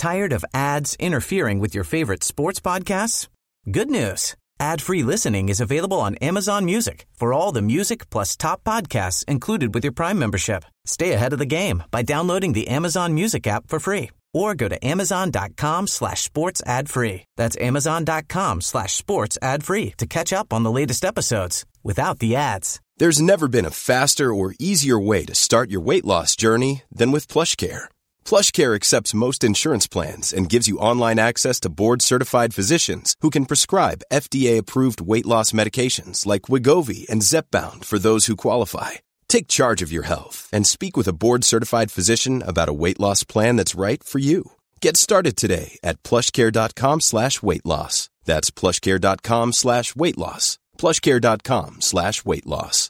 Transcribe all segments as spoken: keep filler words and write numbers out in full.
Tired of ads interfering with your favorite sports podcasts? Good news. Ad-free listening is available on Amazon Music for all the music plus top podcasts included with your Prime membership. Stay ahead of the game by downloading the Amazon Music app for free or go to amazon.com slash sports ad free. That's amazon.com slash sports ad free to catch up on the latest episodes without the ads. There's never been a faster or easier way to start your weight loss journey than with PlushCare. PlushCare accepts most insurance plans and gives you online access to board-certified physicians who can prescribe F D A-approved weight loss medications like Wegovy and Zepbound for those who qualify. Take charge of your health and speak with a board-certified physician about a weight loss plan that's right for you. Get started today at plushcare.com slash weight loss. That's plushcare.com slash weight loss. plushcare.com slash weight loss.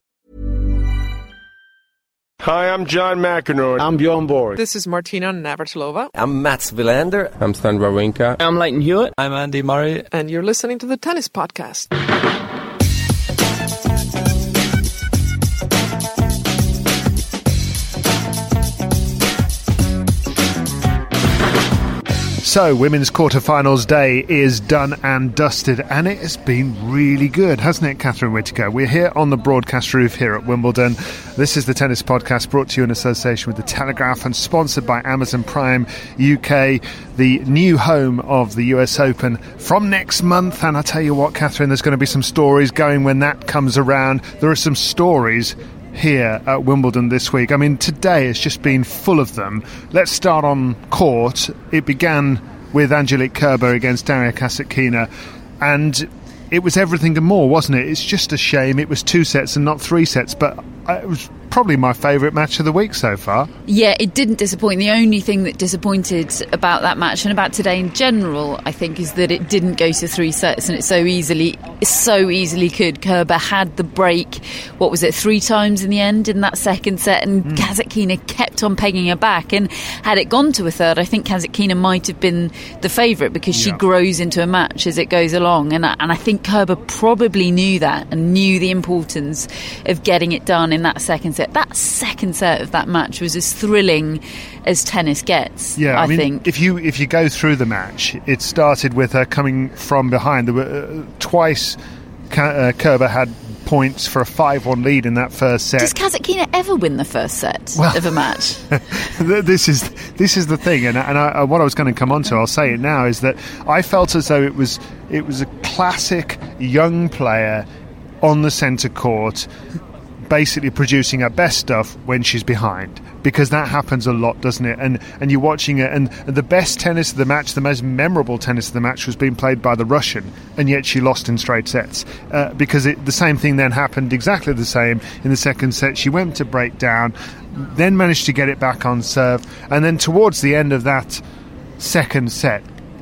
Hi, I'm John McEnroe. I'm Bjorn Borg. This is Martina Navratilova. I'm Mats Wilander. I'm Stan Wawrinka. I'm Leighton Hewitt. I'm Andy Murray. And you're listening to the Tennis Podcast. So, women's quarterfinals day is done and dusted, and it has been really good, hasn't it, Catherine Whitaker? We're here on the broadcast roof here at Wimbledon. This is the Tennis Podcast, brought to you in association with The Telegraph and sponsored by Amazon Prime U K, the new home of the U S Open from next month. And I tell you what, Catherine, there's going to be some stories going when that comes around. There are some stories here at Wimbledon this week. I mean, today has just been full of them. Let's start on court. It began with Angelique Kerber against Daria Kasatkina, and it was everything and more, wasn't it? It's just a shame it was two sets and not three sets, but it was probably my favourite match of the week so far. Yeah, it didn't disappoint. The only thing that disappointed about that match and about today in general, I think, is that it didn't go to three sets, and it so easily so easily could. Kerber had the break, what was it, three times in the end in that second set, and mm. Kasatkina kept on pegging her back, and had it gone to a third, I think Kasatkina might have been the favourite, because she yeah. grows into a match as it goes along, and I, and I think Kerber probably knew that and knew the importance of getting it done in that second set. That second set of that match was as thrilling as tennis gets. Yeah, I, I mean, think if you if you go through the match, it started with her coming from behind. There were uh, twice uh, Kerber had points for a five one lead in that first set. Does Kasatkina ever win the first set well, of a match? this is this is the thing, and, and I, what I was going to come on to, I'll say it now, is that I felt as though it was it was a classic young player on the centre court, basically producing her best stuff when she's behind, because that happens a lot, doesn't it? And and you're watching it, and the best tennis of the match, the most memorable tennis of the match, was being played by the Russian, and yet she lost in straight sets, uh, because it, the same thing then happened, exactly the same in the second set. She went to break down, then managed to get it back on serve, and then towards the end of that second set,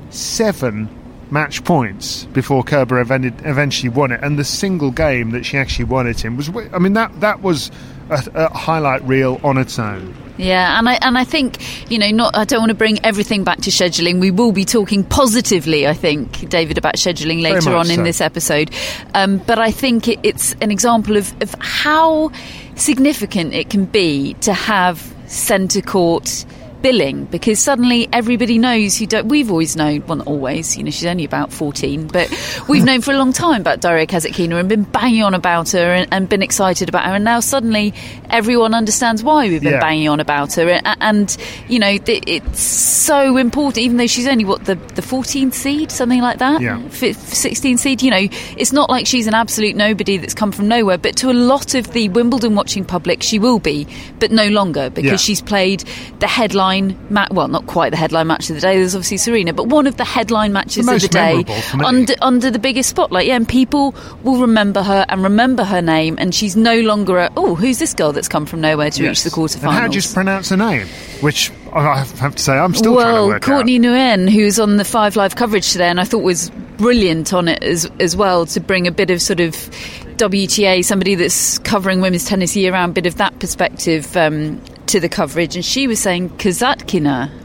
seven match points before Kerber eventually won it, and the single game that she actually won it in was, I mean, that that was a, a highlight reel on its own. Yeah, and I and I think, you know, not I don't want to bring everything back to scheduling. We will be talking positively, I think, David, about scheduling later on in so. this episode. Um, but I think it, it's an example of, of how significant it can be to have centre court billing, because suddenly everybody knows who don't. We've always known, well, not always, you know, she's only about fourteen, but we've known for a long time about Daria Kasatkina and been banging on about her and, and been excited about her, and now suddenly everyone understands why we've been yeah. banging on about her, and, and you know, it's so important, even though she's only what the the fourteenth seed, something like that, yeah. sixteenth seed. You know, it's not like she's an absolute nobody that's come from nowhere, but to a lot of the Wimbledon watching public she will be, but no longer, because yeah. she's played the headline Ma- well, not quite the headline match of the day, there's obviously Serena, but one of the headline matches the of the day under, under the biggest spotlight, yeah, and people will remember her and remember her name, and she's no longer a, oh, who's this girl that's come from nowhere to yes. reach the quarterfinals. And how do you pronounce her name? Which I have to say I'm still well, trying to work Courtney out. Nguyen, who's on the Five Live coverage today, and I thought was brilliant on it as as well, to bring a bit of sort of W T A, somebody that's covering women's tennis year round, bit of that perspective um, to the coverage. And she was saying Kasatkina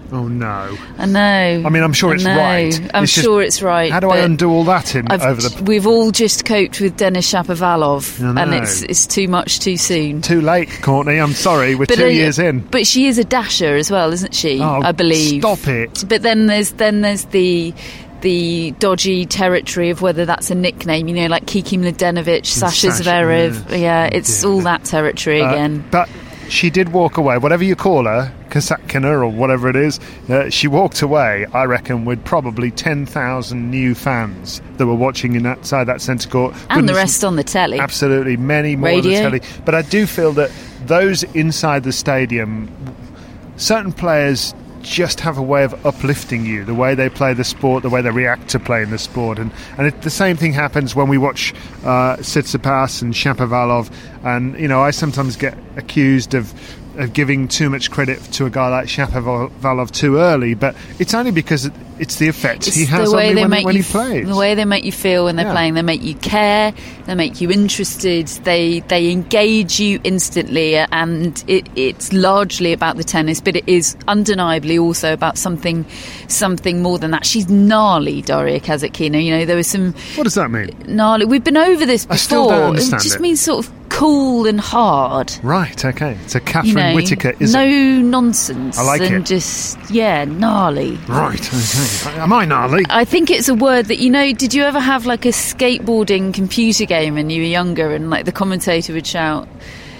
Oh no! I know. I mean, I'm sure it's right. I'm it's sure it's right. How do I undo all that in I've, over the? We've all just coped with Denis Shapovalov, I know. and it's it's too much too soon. Too late, Courtney. I'm sorry. We're but two uh, years in. But she is a dasher as well, isn't she? Oh, I believe. Stop it. But then there's then there's the. the dodgy territory of whether that's a nickname, you know, like Kiki Mladenovic, Sasha Sasha, Zverev. yeah, yeah it's yeah. all that territory Uh, again. But she did walk away, whatever you call her, Kasatkina or whatever it is, uh, she walked away, I reckon, with probably ten thousand new fans that were watching in outside that centre court. And Goodness, the rest on the telly. Absolutely, many more Radio. on the telly. But I do feel that those inside the stadium, certain players just have a way of uplifting you, the way they play the sport, the way they react to playing the sport, and and it, the same thing happens when we watch uh, Tsitsipas and Shapovalov, and you know I sometimes get accused of of giving too much credit to a guy like Shapovalov too early, but it's only because it's the effect It's he has the way on me they when, make when you he plays. The way they make you feel when they're Yeah. playing, they make you care, they make you interested, they they engage you instantly, and it, it's largely about the tennis, but it is undeniably also about something something more than that. She's gnarly, Daria Kasatkina. You know, there was some What does that mean? gnarly. We've been over this before. I still don't understand it just it. means sort of cool and hard. Right, okay. So Catherine You know, Whitaker is no nonsense. I like and it. just yeah, gnarly. right. Okay. Am I gnarly? I think it's a word that, you know, did you ever have like a skateboarding computer game when you were younger and like the commentator would shout,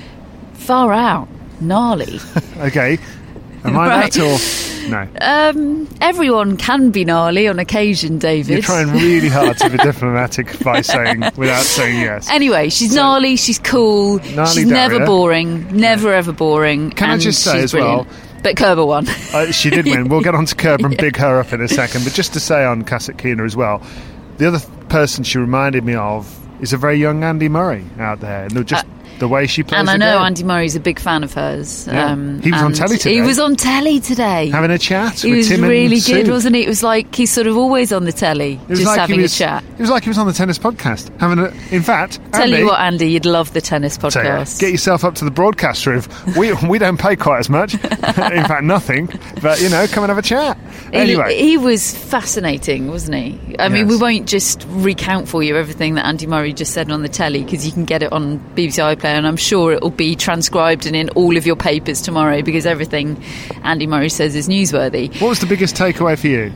far out, gnarly? Okay. Am I Right. that or no? Um, everyone can be gnarly on occasion, David. You're trying really hard to be diplomatic by saying without saying yes. Anyway, she's gnarly, she's cool, Gnarly she's Daria. never boring, never ever boring. Can I and just say she's as well- brilliant. But Kerber won. Uh, she did win. We'll get on to Kerber and big her up in a second. But just to say on Kasatkina as well, the other th- person she reminded me of is a very young Andy Murray out there. And just Uh, the way she plays And I the know game. Andy Murray's a big fan of hers. Yeah. Um, He was on and telly today. He was on telly today. Having a chat He with was Tim really and good, Sue. wasn't he? It was like he's sort of always on the telly, It was just like having he was, a chat. It was like he was on the tennis podcast. Having a, in fact, Tell Andy, you what, Andy, you'd love the tennis so, podcast. get yourself up to the broadcast roof. We we don't pay quite as much. In fact, nothing. But you know, come and have a chat. Anyway, He, he was fascinating, wasn't he? I mean, Yes. we won't just recount for you everything that Andy Murray just said on the telly, because you can get it on B B C iPlayer, and I'm sure it will be transcribed and in all of your papers tomorrow, because everything Andy Murray says is newsworthy. what was the biggest takeaway for you?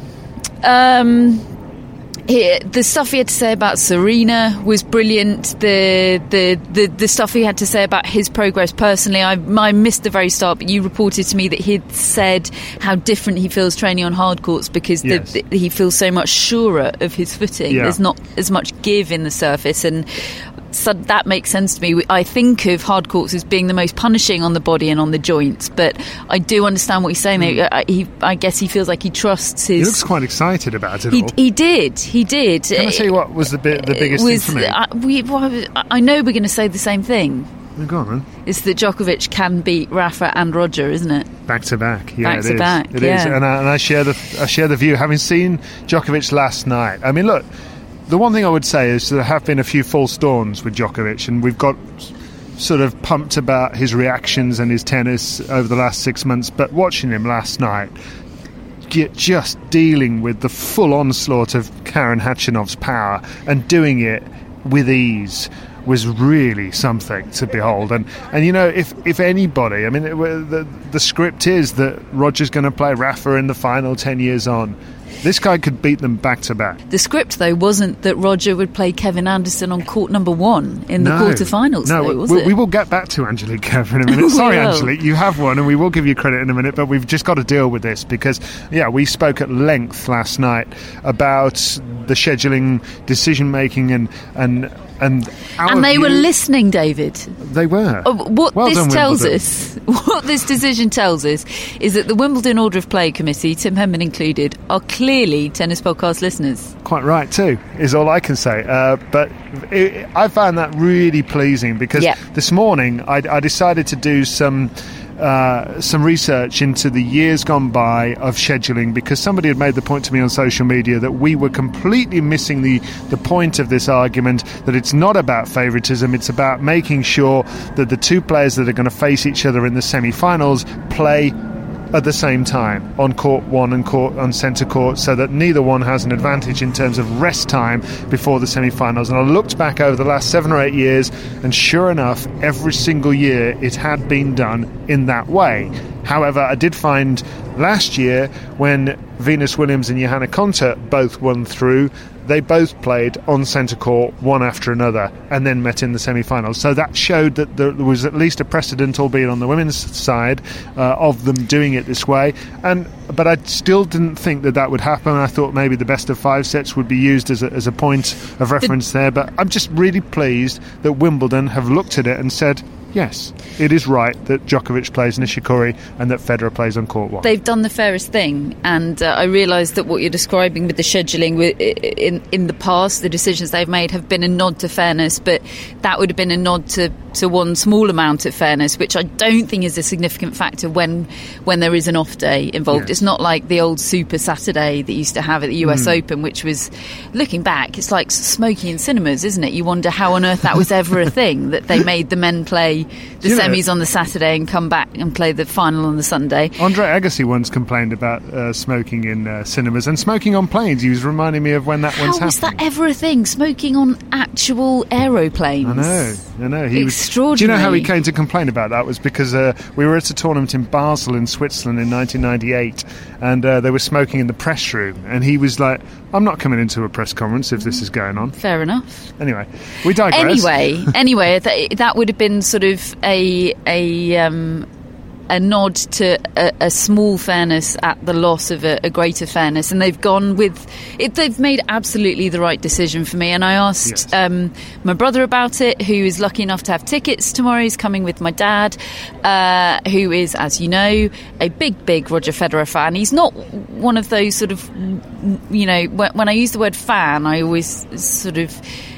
Um, he, the stuff he had to say about Serena was brilliant. The, the the the stuff he had to say about his progress personally, I, I missed the very start, but you reported to me that he'd said how different he feels training on hard courts, because Yes. the, the, he feels so much surer of his footing. Yeah. There's not as much give in the surface, and so that makes sense to me. I think of hard courts as being the most punishing on the body and on the joints, but I do understand what he's saying. Mm. I, he, I guess he feels like he trusts his... He looks quite excited about it He, all. he did. He did. Can I say what was the bit, the biggest was, thing for me? I, we, well, I know we're going to say the same thing. Oh, go on, then. It's that Djokovic can beat Rafa and Roger, isn't it? Back to back, yeah, Back it to is. back, It yeah. is. And, I, and I share the I share the view. Having seen Djokovic last night, I mean, look, the one thing I would say is there have been a few false dawns with Djokovic, and we've got sort of pumped about his reactions and his tennis over the last six months. But watching him last night, get just dealing with the full onslaught of Karen Khachanov's power and doing it with ease was really something to behold. And and you know, if if anybody, I mean, it, the the script is that Roger's going to play Rafa in the final ten years on. This guy could beat them back to back. The script, though, wasn't that Roger would play Kevin Anderson on court number one in the No. quarterfinals, No, though, was we, it? we will get back to Angelique Kerber in a minute. We Sorry, will. Angelique, you have won, and we will give you credit in a minute, but we've just got to deal with this because, yeah, we spoke at length last night about the scheduling, decision-making, and and and our and they view- were listening, David. They were. Uh, What Well this done, tells Wimbledon. us, what this decision tells us, is that the Wimbledon Order of Play Committee, Tim Henman included, are clearly Tennis Podcast listeners. Quite right too, is all I can say. Uh, but it, I found that really pleasing because Yeah. this morning I, I decided to do some uh, some research into the years gone by of scheduling, because somebody had made the point to me on social media that we were completely missing the, the point of this argument, that it's not about favouritism, it's about making sure that the two players that are going to face each other in the semi-finals play at the same time on court one and court on centre court, so that neither one has an advantage in terms of rest time before the semi-finals. And I looked back over the last seven or eight years, and sure enough, every single year it had been done in that way. However, I did find last year when Venus Williams and Johanna Konta both won through, they both played on centre court one after another and then met in the semi-finals. So that showed that there was at least a precedent, albeit on the women's side, uh, of them doing it this way. And but I still didn't think that that would happen. I thought maybe the best of five sets would be used as a, as a point of reference there. But I'm just really pleased that Wimbledon have looked at it and said, yes, it is right that Djokovic plays Nishikori and that Federer plays on court one. They've done the fairest thing, and uh, I realise that what you're describing with the scheduling in in the past, the decisions they've made have been a nod to fairness, but that would have been a nod to, to one small amount of fairness, which I don't think is a significant factor when when there is an off day involved. Yes. It's not like the old Super Saturday that used to have at the U S mm. Open, which was, looking back, it's like smoking in cinemas, isn't it? You wonder how on earth that was ever a thing, that they made the men play the you semis know, on the Saturday and come back and play the final on the Sunday. Andre Agassi once complained about uh, smoking in uh, cinemas and smoking on planes. He was reminding me of when that How one's happening. How was that ever a thing? Smoking on actual aeroplanes? I know, I know. He Extraordinary. Was, do you know how he came to complain about that? It was because uh, we were at a tournament in Basel in Switzerland in nineteen ninety-eight, and uh, they were smoking in the press room, and he was like, I'm not coming into a press conference if this is going on. Fair enough. Anyway, we digress. Anyway, anyway, th- that would have been sort of a a um, a nod to a, a small fairness at the loss of a, a greater fairness, and they've gone with it. They've made absolutely the right decision for me. And I asked yes. um, my brother about it, who is lucky enough to have tickets tomorrow. He's coming with my dad, uh, who is, as you know, a big, big Roger Federer fan. He's not one of those sort of, you know, when, when I use the word fan, I always sort of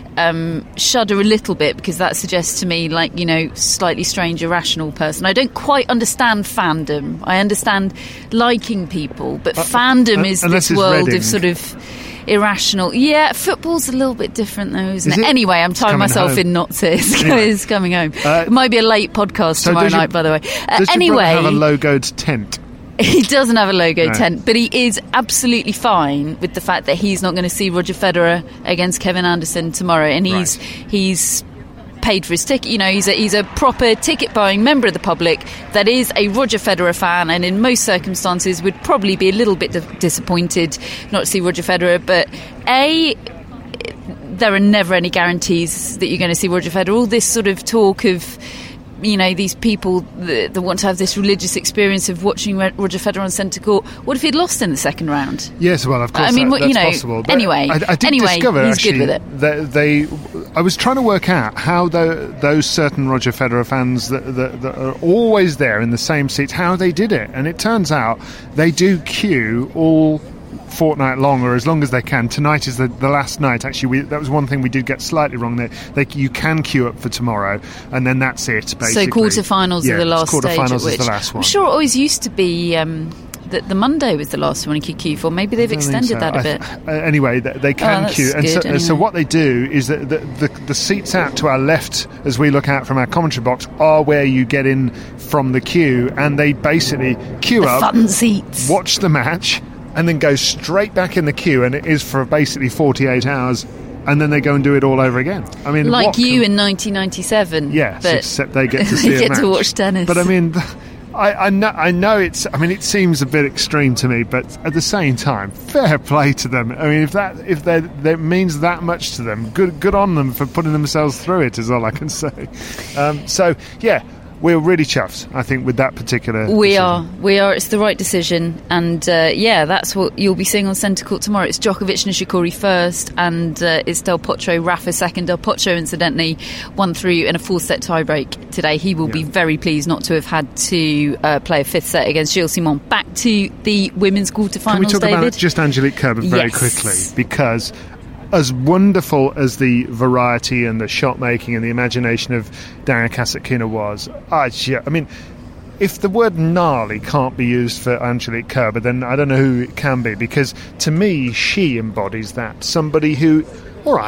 Um, shudder a little bit, because that suggests to me, like, you know, slightly strange, irrational person. I don't quite understand fandom. I understand liking people, but uh, fandom uh, is this world Reading. Of sort of irrational. Yeah, football's a little bit different though, isn't is it? it? Anyway, I'm tying myself home. in knots here. It's, anyway. it's coming home. Uh, it might be a late podcast so tomorrow your, night, by the way. Uh, does anyway, your brother have a logoed tent? He doesn't have a logo no. tent, but he is absolutely fine with the fact that he's not going to see Roger Federer against Kevin Anderson tomorrow, and he's right. he's paid for his ticket. You know, he's a, he's a proper ticket-buying member of the public that is a Roger Federer fan, and in most circumstances would probably be a little bit disappointed not to see Roger Federer. But A, there are never any guarantees that you're going to see Roger Federer. All this sort of talk of, you know, these people that, that want to have this religious experience of watching Roger Federer on centre court. What if he'd lost in the second round? Yes, well, of course, I mean, that, what, that's you know, possible. But anyway, I, I did anyway, discover, he's actually, good with it. That they, I was trying to work out how the, those certain Roger Federer fans that, that, that are always there in the same seats, how they did it. And it turns out they do queue all fortnight long, or as long as they can. Tonight is the, the last night. Actually, we, that was one thing we did get slightly wrong there. They, you can queue up for tomorrow, and then that's it, basically. So quarterfinals yeah, are the last stage at quarterfinals which is the last one. I'm sure it always used to be um, that the Monday was the last one you could queue for. Maybe they've extended so. that a bit. Uh, anyway, they, they can oh, queue. And good, so, anyway. so what they do is that the, the, the seats out to our left, as we look out from our commentary box, are where you get in from the queue, and they basically queue the up, fun seats, watch the match, and then go straight back in the queue, and it is for basically forty-eight hours, and then they go and do it all over again. I mean, like you can, in nineteen ninety-seven. Yes, but except they get to see they a get match. to watch tennis. But I mean, I, I know, I know it's. I mean, it seems a bit extreme to me, but at the same time, fair play to them. I mean, if that if that that means that much to them, good good on them for putting themselves through it. Is all I can say. Um, so yeah. We're really chuffed, I think, with that particular We decision. are. We are. It's the right decision. And, uh, yeah, that's what you'll be seeing on centre court tomorrow. It's Djokovic Nishikori first, and uh, it's Del Potro, Rafa second. Del Potro, incidentally, won through in a four-set tiebreak today. He will yeah. be very pleased not to have had to uh, play a fifth set against Gilles Simon. Back to the women's quarterfinals, Can we talk David? about just Angelique Kerber very yes. quickly? Because as wonderful as the variety and the shot making and the imagination of Daria Kasatkina was, I, I mean, if the word gnarly can't be used for Angelique Kerber, then I don't know who it can be, because to me she embodies that. Somebody who, all right,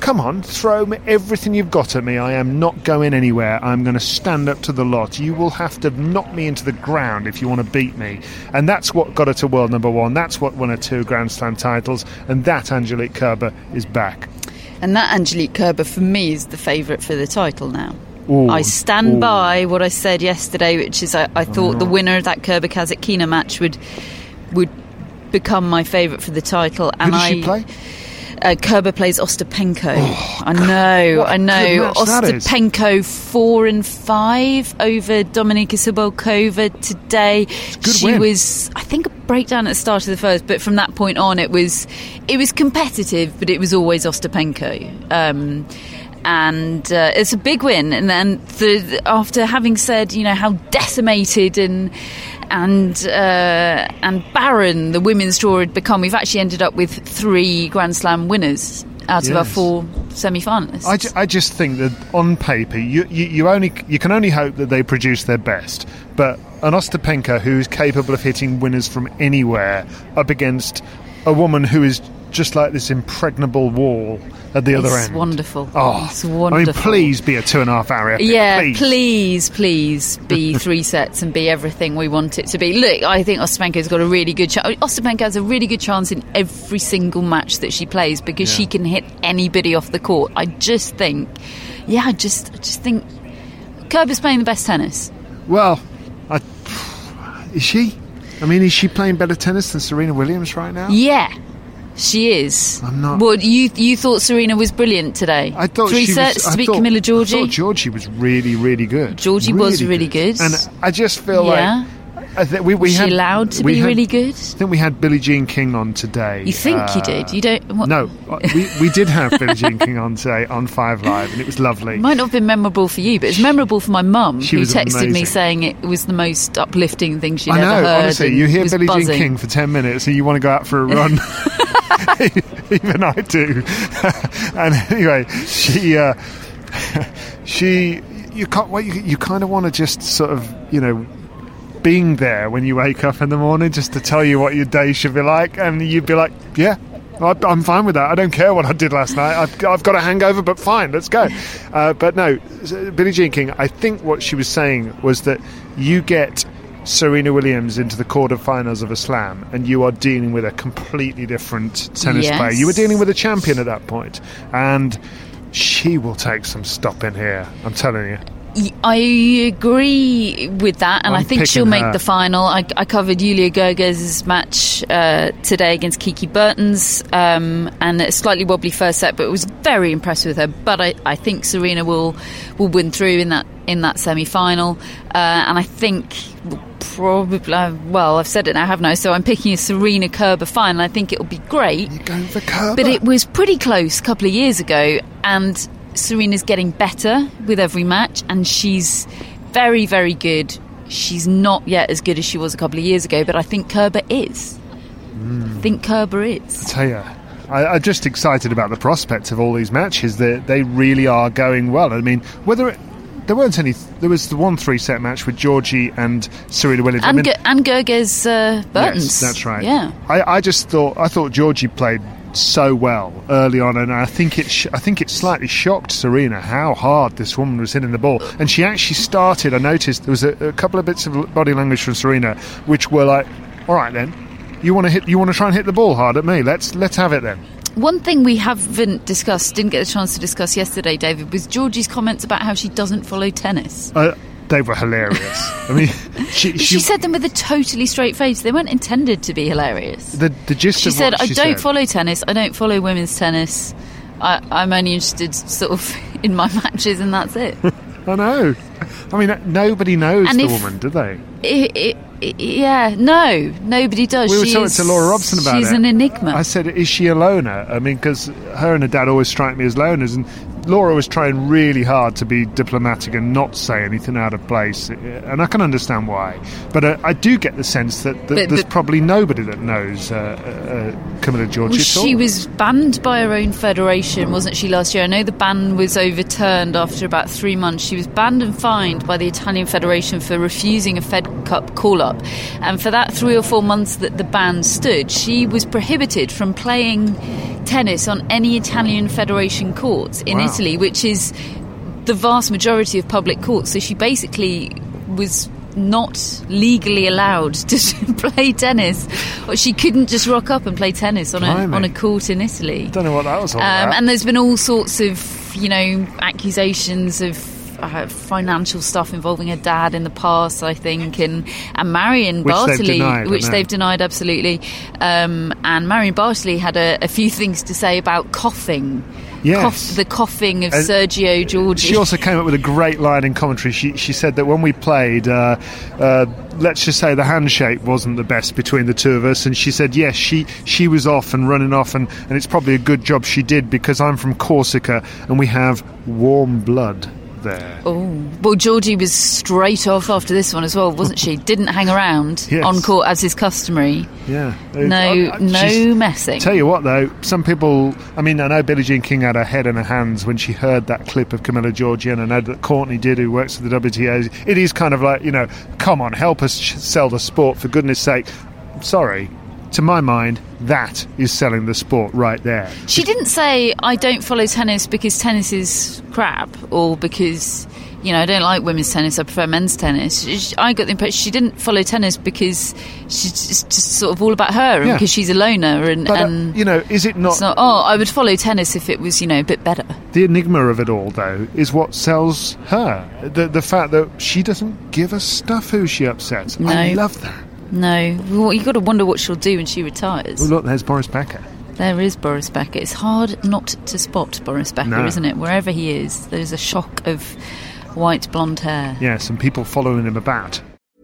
come on, throw me everything you've got at me. I am not going anywhere. I'm going to stand up to the lot. You will have to knock me into the ground if you want to beat me. And that's what got her to world number one. That's what won her two Grand Slam titles. And that Angelique Kerber is back. And that Angelique Kerber, for me, is the favourite for the title now. Ooh, I stand ooh. by what I said yesterday, which is I, I thought not. the winner of that Kerber Kasatkina match would would become my favourite for the title. Who and does I, she play? Uh, Kerber plays Ostapenko. Oh, I know, what a I know. good match that is. Ostapenko four and five over Dominika Cibulkova today. Good She win. was, I think, a breakdown at the start of the first, but from that point on, it was it was competitive, but it was always Ostapenko. Um, and uh, it's a big win. And then the, after having said, you know, how decimated and and uh, and barren the women's draw had become, we've actually ended up with three Grand Slam winners out Yes. of our four semi-finalists. I, ju- I just think that on paper you, you, you only you can only hope that they produce their best, but an Ostapenko who's capable of hitting winners from anywhere up against a woman who is just like this impregnable wall at the it's other end. Wonderful. Oh, it's wonderful. I mean, please be a two and a half hour epic. Yeah, please. please, please be three sets and be everything we want it to be. Look, I think Ostapenko's got a really good chance. Ostapenko has a really good chance in every single match that she plays because Yeah. she can hit anybody off the court. I just think, yeah, I just, I just think Kerber's playing the best tennis. Well, I, is she? I mean, is she playing better tennis than Serena Williams right now? Yeah. She is. I'm not- Well, you you thought Serena was brilliant today. I thought three she sets was, to I beat thought, Camilla I Giorgi. thought Georgie was really, really good. Georgie was really good. And I just feel Yeah. like I th- we, we Was she had, allowed to we be had- really good? I think we had Billie Jean King on today. You think you Uh, did? You don't. What? No, we we did have Billie Jean King on today on Five Live, and it was lovely. It might not have been memorable for you, but it's memorable for my mum, She who was texted me amazing. saying it was the most uplifting thing she'd I know, ever heard. honestly, and you hear was Billie buzzing. Jean King for ten minutes, and you want to go out for a run. Even I do. And anyway, she, uh, she, you can't. Well, you, you kind of want to just sort of, you know, being there when you wake up in the morning, just to tell you what your day should be like, and you'd be like, yeah. I- I'm fine with that. I don't care what I did last night. I've, I've got a hangover, but fine, let's go. Uh, but no, Billie Jean King, I think what she was saying was that you get Serena Williams into the quarterfinals of a slam and you are dealing with a completely different tennis Yes. player. You were dealing with a champion at that point, and she will take some stopping here, I'm telling you. I agree with that, and I'm I think picking she'll make her. the final. I, I covered Yulia Gerges' match uh, today against Kiki Bertens, um, and a slightly wobbly first set, but it was very impressed with her. But I, I think Serena will will win through in that in that semi-final, uh, and I think probably, uh, well, I've said it now, haven't I? So I'm picking a Serena Kerber final. I think it'll be great. You're going for Kerber. But it was pretty close a couple of years ago, and Serena's getting better with every match, and she's very, very good. She's not yet as good as she was a couple of years ago, but I think Kerber is. Mm. I think Kerber is. I tell you, I, I'm just excited about the prospects of all these matches. They, they really are going well. I mean, whether it, there weren't any, there was the one three-set match with Georgie and Serena Williams. And, I mean, Ge- and Gerges uh, Bertens. Yes, that's right. Yeah. I, I just thought I thought Georgie played so well early on, and I think it sh- I think it slightly shocked Serena how hard this woman was hitting the ball. And she actually started. I noticed there was a, a couple of bits of body language from Serena, which were like, "All right, then, you want to hit, you want to try and hit the ball hard at me? Let's let's have it then." One thing we haven't discussed, didn't get a chance to discuss yesterday, David, was Georgie's comments about how she doesn't follow tennis. Uh, they were hilarious. I mean, she, She, she, said them with a totally straight face. They weren't intended to be hilarious. the the gist She of said, what I she don't said. follow tennis, I don't follow women's tennis. I, I'm only interested sort of in my matches, and that's it. I know. I mean, nobody knows And the if- woman, do they? It, it, it, yeah, no, nobody does. We were She talking is- to Laura Robson about she's it. an enigma. I said, is she a loner? I mean, because her and her dad always strike me as loners, and Laura was trying really hard to be diplomatic and not say anything out of place, and I can understand why. But uh, I do get the sense that, that but, there's but, probably nobody that knows uh, uh, Camilla Giorgi at all. She was banned by her own federation, wasn't she, last year? I know the ban was overturned after about three months. She was banned and fined by the Italian Federation for refusing a Fed Cup call-up. And for that three or four months that the ban stood, she was prohibited from playing tennis on any Italian Federation courts in wow. Italy, which is the vast majority of public courts. So she basically was not legally allowed to play tennis, or she couldn't just rock up and play tennis on a on a court in Italy. Don't know what that was all um, about. And there's been all sorts of, you know, accusations of Uh, financial stuff involving her dad in the past, I think, and, and Marion which Bartley, they've denied, which they've denied absolutely. Um, and Marion Bartley had a, a few things to say about coughing. Yes. Cough, the coughing of and Sergio Giorgi. She also came up with a great line in commentary. She she said that when we played, uh, uh, let's just say the handshake wasn't the best between the two of us, and she said yes, she she was off and running off, and, and it's probably a good job she did, because I'm from Corsica and we have warm blood there. Oh, well, Giorgi was straight off after this one as well, wasn't she? Didn't hang around yes. on court as is customary. Yeah. No, I, I, no messing. Tell you what, though, some people, I mean, I know Billie Jean King had her head in her hands when she heard that clip of Camilla Giorgi, and I know that Courtney did, who works for the W T A. It is kind of like, you know, come on, help us sell the sport, for goodness sake. Sorry. To my mind, that is selling the sport right there. She didn't say, I don't follow tennis because tennis is crap, or because, you know, I don't like women's tennis, I prefer men's tennis. She, I got the impression she didn't follow tennis because she's just, just sort of all about her, and yeah. because she's a loner. And, but, uh, and you know, is it not, not... Oh, I would follow tennis if it was, you know, a bit better. The enigma of it all, though, is what sells her. The, the fact that she doesn't give a stuff who she upsets. No. I love that. No, well, you've got to wonder what she'll do when she retires. Well, look, there's Boris Becker. There is Boris Becker. It's hard not to spot Boris Becker, no. isn't it? Wherever he is, there's a shock of white blonde hair. Yes, and people following him about.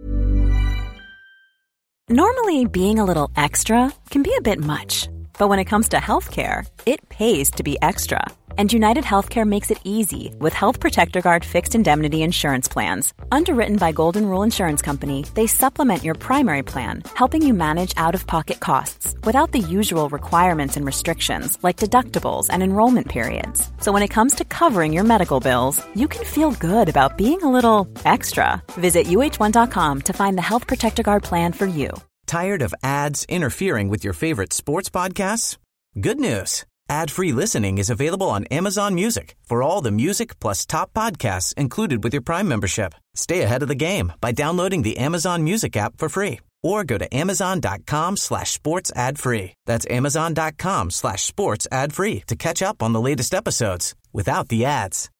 Normally, being a little extra can be a bit much. But when it comes to healthcare, it pays to be extra. And United Healthcare makes it easy with Health Protector Guard fixed indemnity insurance plans. Underwritten by Golden Rule Insurance Company, they supplement your primary plan, helping you manage out-of-pocket costs without the usual requirements and restrictions like deductibles and enrollment periods. So when it comes to covering your medical bills, you can feel good about being a little extra. Visit U H one dot com to find the Health Protector Guard plan for you. Tired of ads interfering with your favorite sports podcasts? Good news. Ad-free listening is available on Amazon Music for all the music plus top podcasts included with your Prime membership. Stay ahead of the game by downloading the Amazon Music app for free, or go to amazon.com slash sports ad free. That's amazon.com slash sports ad free to catch up on the latest episodes without the ads.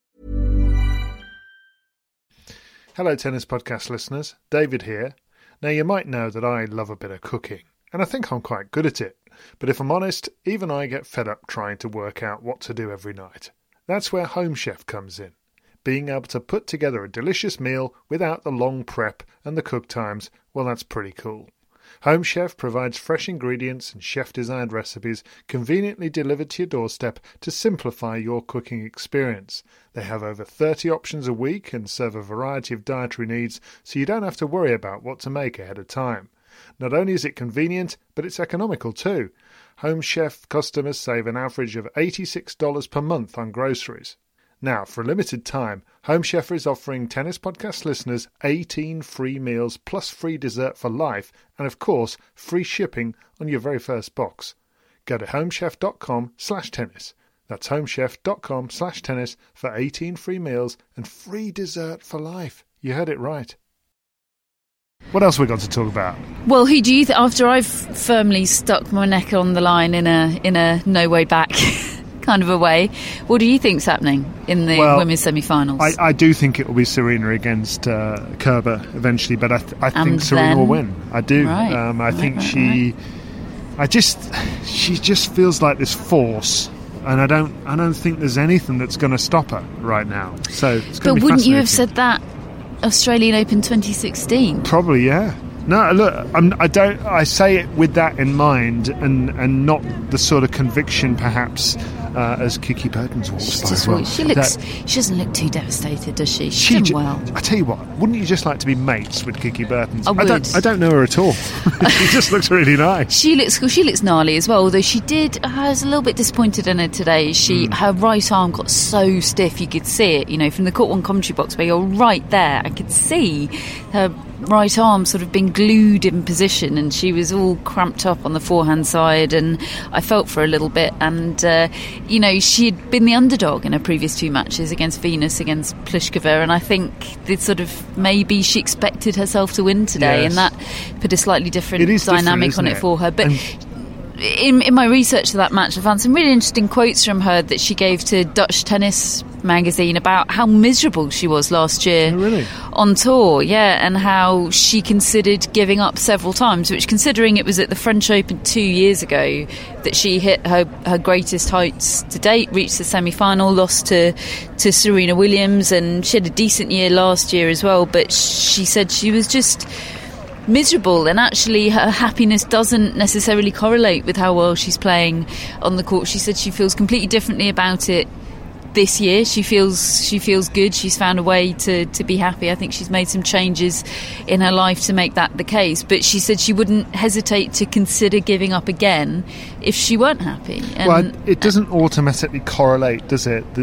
Hello, Tennis Podcast listeners. David here. Now, you might know that I love a bit of cooking, and I think I'm quite good at it. But if I'm honest, even I get fed up trying to work out what to do every night. That's where Home Chef comes in. Being able to put together a delicious meal without the long prep and the cook times, well, that's pretty cool. Home Chef provides fresh ingredients and chef-designed recipes conveniently delivered to your doorstep to simplify your cooking experience. They have over thirty options a week and serve a variety of dietary needs, so you don't have to worry about what to make ahead of time. Not only is it convenient, but it's economical too. Home Chef customers save an average of eighty-six dollars per month on groceries. Now, for a limited time, Home Chef is offering Tennis Podcast listeners eighteen free meals plus free dessert for life, and of course, free shipping on your very first box. Go to homechef.com slash tennis. That's homechef.com slash tennis for eighteen free meals and free dessert for life. You heard it right. What else have we got to talk about? Well, who do you th- after I've firmly stuck my neck on the line in a in a no way back kind of a way, what do you think's happening in the well, women's semi-finals? I, I do think it will be Serena against uh, Kerber eventually, but I, th- I think and Serena then, will win. I do. Right. Um, I right, think right, she. Right. I just. She just feels like this force. And I don't, I don't think there's anything that's going to stop her right now. So, it's going to be fascinating. But wouldn't you have said that Australian Open twenty sixteen? Probably, yeah. No, look, I'm, I don't. I say it with that in mind, and, and not the sort of conviction, perhaps, uh, as Kiki Bertens walks She's by just as well. walk- She looks. That- She doesn't look too devastated, does she? She's She done ju- well. I tell you what, wouldn't you just like to be mates with Kiki Bertens? I would. don't, I don't know her at all. She just looks really nice. She looks cool. She looks gnarly as well. Although she did, I was a little bit disappointed in her today. She, Mm. her right arm got so stiff, you could see it. You know, from the Court One commentary box where you're right there, I could see her right arm sort of being glued in position, and she was all cramped up on the forehand side. And I felt for her a little bit. And uh, you know, she had been the underdog in her previous two matches against Venus, against Pliskova, and I think that sort of maybe she expected herself to win today, Yes. and that put a slightly different It is different, dynamic isn't on it, it? for her. But And- in, in my research for that match, I found some really interesting quotes from her that she gave to Dutch Tennis magazine about how miserable she was last year Oh, really? on tour, yeah, and how she considered giving up several times, which, considering it was at the French Open two years ago that she hit her, her greatest heights to date, reached the semi-final, lost to, to Serena Williams, and she had a decent year last year as well, but she said she was just miserable, and actually her happiness doesn't necessarily correlate with how well she's playing on the court. She said she feels completely differently about it this year. She feels she feels good. She's found a way to, to be happy. I think she's made some changes in her life to make that the case, but she said she wouldn't hesitate to consider giving up again if she weren't happy. And well, it doesn't automatically correlate, does it? The,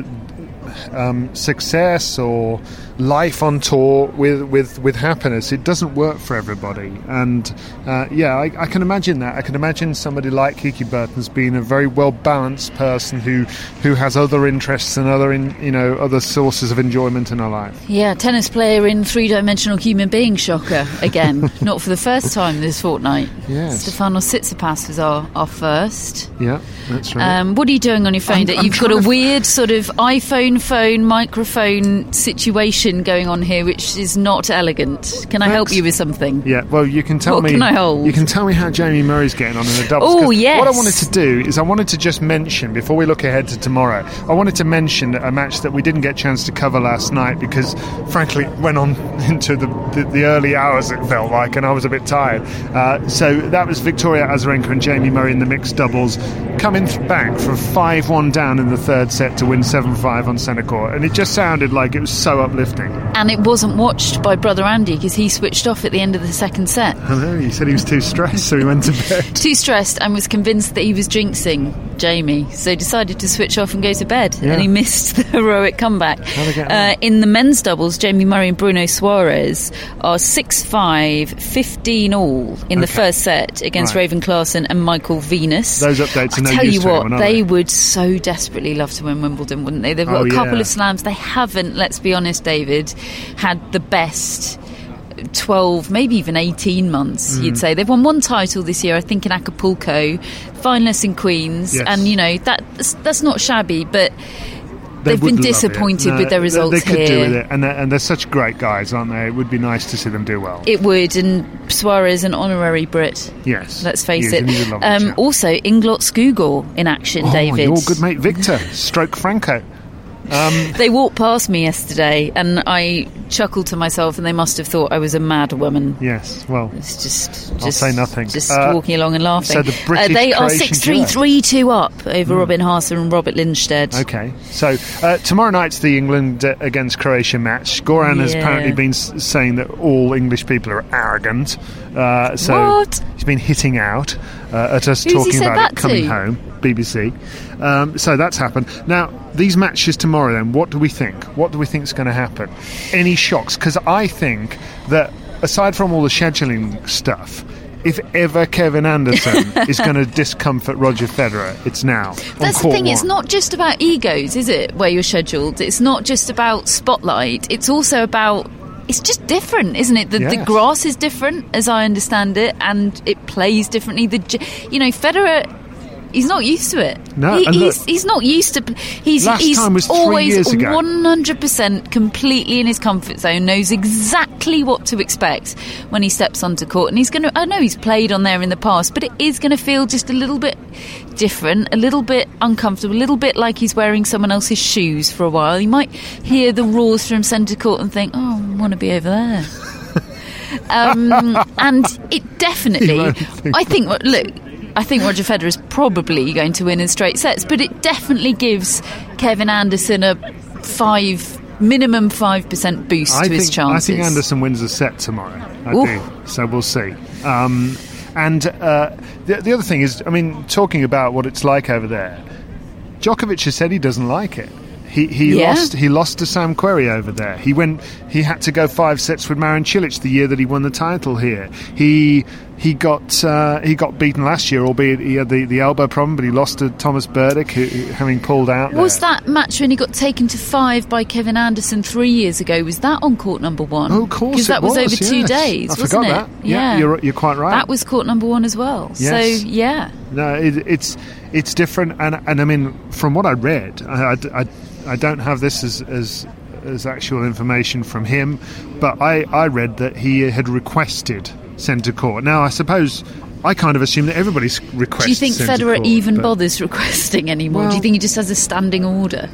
um, success or life on tour with, with, with happiness, it doesn't work for everybody. And uh, yeah, I, I can imagine that. I can imagine somebody like Kiki Bertens being a very well balanced person who who has other interests and other in, you know other sources of enjoyment in her life. Yeah, tennis player in three-dimensional human being shocker again. Not for the first time this fortnight. Yes. Stefanos Tsitsipas was our, our first. Yeah, that's right. Um, what are you doing on your phone? I'm- that I'm You've got trying a to- weird sort of iPhone phone microphone situation going on here, which is not elegant. Can I help Thanks. you with something? Yeah, well, you can tell What me. can I hold? You can tell me how Jamie Murray's getting on in the doubles. Oh, 'cause yes. What I wanted to do is I wanted to just mention, before we look ahead to tomorrow, I wanted to mention a match that we didn't get a chance to cover last night because, frankly, it went on into the, the, the early hours, it felt like, and I was a bit tired. Uh, so that was Victoria Azarenka and Jamie Murray in the mixed doubles, coming back from five one down in the third set to win seven five on centre court. And it just sounded like it was so uplifting. And it wasn't watched by brother Andy because he switched off at the end of the second set. I know, he said he was too stressed, so he went to bed. Too stressed and was convinced that he was jinxing Jamie, so decided to switch off and go to bed. Yeah. And he missed the heroic comeback. How'd they get Uh, on? in the men's doubles, Jamie Murray and Bruno Suarez are six five, fifteen all in the Okay. first set against Right. Raven Klaasen and Michael Venus. Those updates are I no tell use you to what, anyone, are they they? would so desperately love to win Wimbledon, wouldn't they? They've got Oh, a couple yeah. of slams. They haven't, let's be honest, David, had the best twelve, maybe even eighteen months, Mm. you'd say. They've won one title this year, I think, in Acapulco, finalists in Queens, Yes. and, you know, that that's, that's not shabby, but They they've would been love it. disappointed No, with their they- results They could here. do with it, and they're, and they're such great guys, aren't they? It would be nice to see them do well. It would, and Suarez, an honourary Brit. Yes, Let's face he is, it. and he's a lovely Um, chap. also, Inglot Skugor in action, oh, David. your good mate Victor, stroke Franco. Um, They walked past me yesterday, and I chuckled to myself, and they must have thought I was a mad woman. yes, well, It's just, I'll just say nothing. Just Uh, walking along and laughing. so the British uh, they are Croatian six three, duo. three two up over Robin Haase and Robert Lindstedt. okay. So uh, tomorrow night's the England uh, against Croatia match. Goran has Yeah. apparently been s- saying that all English people are arrogant. Uh, so What? he's been hitting out uh, at us Who's he talking said about it that coming to? home. B B C. Um, so that's happened. Now, these matches tomorrow, then, what do we think? What do we think is going to happen? Any shocks? Because I think that, aside from all the scheduling stuff, if ever Kevin Anderson is going to discomfort Roger Federer, it's now. on That's the court thing, it's one. not just about egos, is it, where you're scheduled? It's not just about spotlight, it's also about... It's just different, isn't it? The, the Yes. grass is different, as I understand it, and it plays differently. The, j- you know, Federer... He's not used to it. No, he, and he's, look, he's not used to. He's last he's time was three always years ago. one hundred percent completely in his comfort zone. Knows exactly what to expect when he steps onto court, and he's going to. I know he's played on there in the past, but it is going to feel just a little bit different, a little bit uncomfortable, a little bit like he's wearing someone else's shoes for a while. You might hear the roars from centre court and think, "Oh, I want to be over there." um, and it You definitely, won't think I think. Look. I think Roger Federer is probably going to win in straight sets, but it definitely gives Kevin Anderson a five minimum five percent boost I to think, his chances. I think Anderson wins a set tomorrow. I do. So we'll see. Um, and uh, the, the other thing is, I mean, talking about what it's like over there, Djokovic has said he doesn't like it. He he yeah. lost he lost to Sam Querrey over there. He went he had to go five sets with Marin Cilic the year that he won the title here. He he got uh, he got beaten last year, albeit he had the, the elbow problem, but he lost to Thomas Berdych, who, who, having pulled out. Was there. that match when he got taken to five by Kevin Anderson three years ago? Was that on court number one? Oh, of course, because that it was, was over two yes. days. I wasn't forgot it? that. Yeah, yeah, you're you're quite right. That was court number one as well. Yes. So yeah, no, it, it's it's different, and and I mean, from what I read, I. I, I I don't have this as, as as actual information from him, but I, I read that he had requested centre court. Now, I suppose I kind of assume that everybody's requested. Do you think centre Federer court, even but... bothers requesting anymore? Well, Do you think he just has a standing order?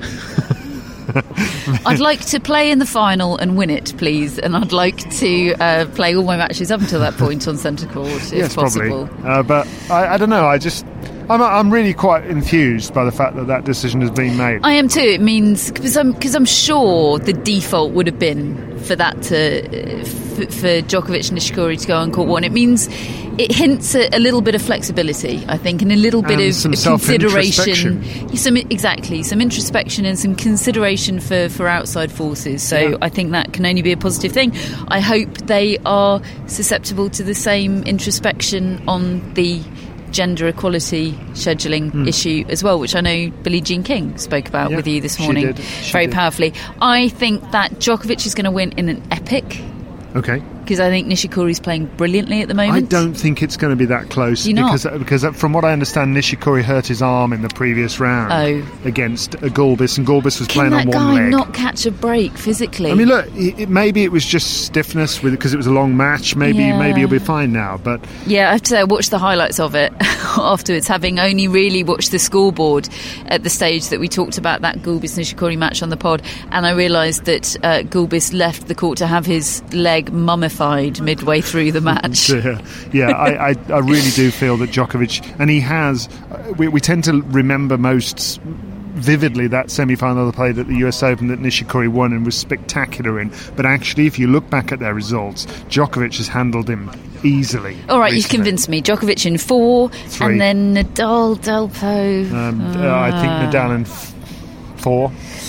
I'd like to play in the final and win it, please, and I'd like to uh, play all my matches up until that point on centre court, if yes, possible. Probably. Uh, but I, I don't know. I just. I'm, I'm really quite enthused by the fact that that decision has been made. I am too. It means because I'm because I'm sure the default would have been for that to uh, for, for Djokovic and Nishikori to go on court one. It means it hints at a little bit of flexibility, I think, and a little bit and of some consideration. Some exactly some introspection and some consideration for, for outside forces. So yeah. I think that can only be a positive thing. I hope they are susceptible to the same introspection on the gender equality scheduling mm. issue as well, which I know Billie Jean King spoke about yeah, with you this morning she did. She very did. powerfully. I think that Djokovic is going to win in an epic. Okay. Because I think Nishikori's playing brilliantly at the moment. I don't think it's going to be that close. Do you because not? because from what I understand, Nishikori hurt his arm in the previous round oh. against uh, Gulbis, and Gulbis was Can playing on one that guy leg. not catch a break physically? I mean, look, it, it, maybe it was just stiffness with because it was a long match. Maybe yeah. maybe he'll be fine now. But yeah, I have to say I watched the highlights of it afterwards, having only really watched the scoreboard at the stage that we talked about that Gulbis Nishikori match on the pod, and I realised that uh, Gulbis left the court to have his leg mummified midway through the match. yeah, yeah I, I, I really do feel that Djokovic, and he has, uh, we, we tend to remember most vividly that semi-final they played at the U S Open that Nishikori won and was spectacular in, but actually if you look back at their results, Djokovic has handled him easily. All right, recently. You've convinced me. Djokovic in four, Three. and then Nadal, Delpo. Um, uh, uh, I think Nadal in f- four.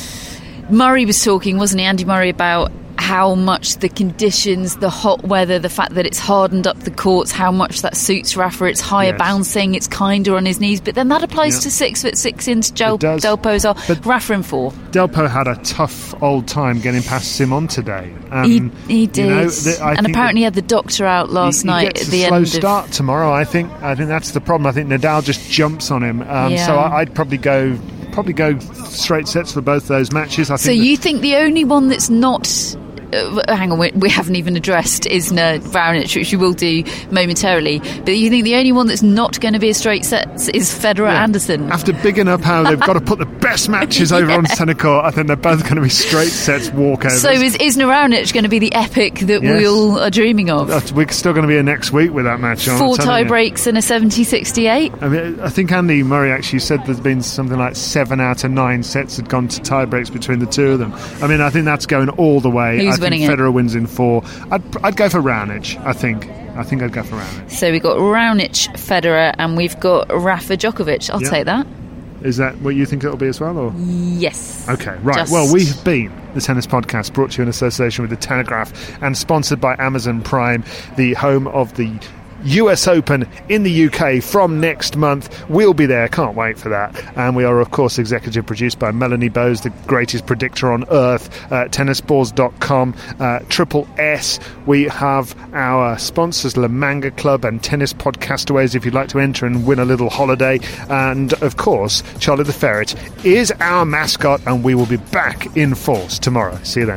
Murray was talking, wasn't he, Andy Murray, about how much the conditions, the hot weather, the fact that it's hardened up the courts, how much that suits Rafa. It's higher yes. bouncing, it's kinder on his knees, but then that applies yeah. to six foot six inch Del- does. Delpo as well. But Rafa in four. Delpo had a tough old time getting past Simon today. Um, he, he did, you know, th- I and think apparently he had the doctor out last he, he night gets at the a slow end. start of... tomorrow. I think. I think that's the problem. I think Nadal just jumps on him. Um, Yeah. So I, I'd probably go. Probably go straight sets for both those matches. I So think you think the only one that's not... Uh, hang on, we, we haven't even addressed Isner Raonic, which we will do momentarily. But you think the only one that's not going to be a straight set is Federer yeah. Anderson? After bigging up how they've got to put the best matches over yeah. on centre court, I think they're both going to be straight sets walkovers. So is Isner Raonic going to be the epic that yes. we all are dreaming of? That's, we're still going to be here next week with that match on. Four tie breaks and a seventy sixty-eight. I mean, I think Andy Murray actually said there's been something like seven out of nine sets had gone to tie breaks between the two of them. I mean, I think that's going all the way. Who's I think winning Federer it? wins in four. I'd, I'd go for Raonic, I think. I think I'd go for Raonic. So we've got Raonic, Federer, and we've got Rafa Djokovic. I'll yeah. take that. Is that what you think it'll be as well? Or? Yes. Okay, right. Just... Well, we have been the Tennis Podcast, brought to you in association with the Telegraph and sponsored by Amazon Prime, the home of the U S Open in the U K from next month. We'll be there, can't wait for that. And we are, of course, executive produced by Melanie Bowes, the greatest predictor on earth, uh, tennis balls dot com, uh, Triple S. We have our sponsors, La Manga Club and Tennis Podcastaways, if you'd like to enter and win a little holiday. And, of course, Charlie the Ferret is our mascot, and we will be back in force tomorrow. See you then.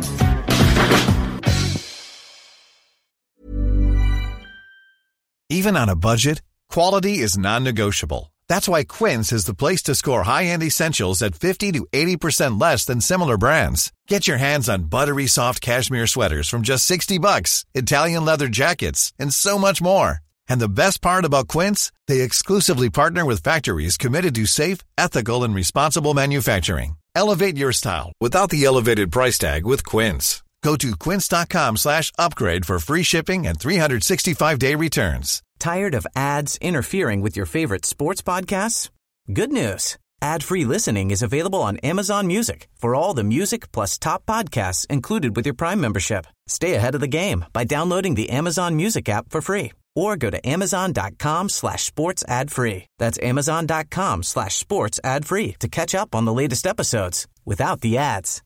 Even on a budget, quality is non-negotiable. That's why Quince is the place to score high-end essentials at fifty to eighty percent less than similar brands. Get your hands on buttery soft cashmere sweaters from just sixty bucks, Italian leather jackets, and so much more. And the best part about Quince, they exclusively partner with factories committed to safe, ethical, and responsible manufacturing. Elevate your style without the elevated price tag with Quince. Go to quince.com slash upgrade for free shipping and three sixty-five day returns. Tired of ads interfering with your favorite sports podcasts? Good news. Ad-free listening is available on Amazon Music for all the music plus top podcasts included with your Prime membership. Stay ahead of the game by downloading the Amazon Music app for free or go to amazon.com slash sports ad free. That's amazon.com slash sports ad free to catch up on the latest episodes without the ads.